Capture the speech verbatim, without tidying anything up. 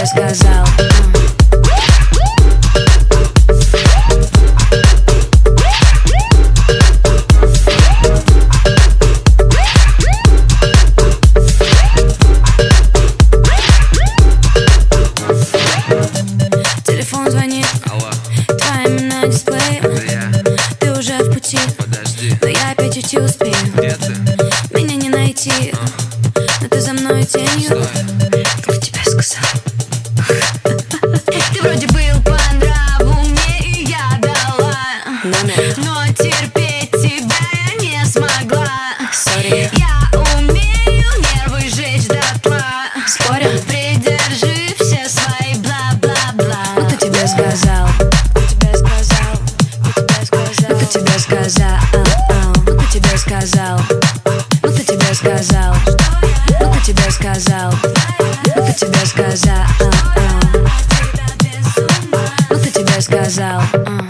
тебе сказал? Телефон звонит, алло, твои имена на дисплее. это я, Ты уже в пути, подожди, но я опять уйти успею. где ты? Меня не найти, но ты за мной тенью. Стой. Кто тебе сказал? Ты вроде был по нраву мне, и я дала, но терпеть тебя я не смогла. Сори. Я умею нервы жечь дотла. Спорим? Придержи все свои бла-бла-бла. Ну кто тебе сказал? Кто тебе сказал? Кто тебе сказал? Ну кто тебе сказал? Ну кто тебе сказал? Ну кто тебе сказал? Ну кто тебе сказал? Ну кто тебе сказал? Ну кто тебе сказал?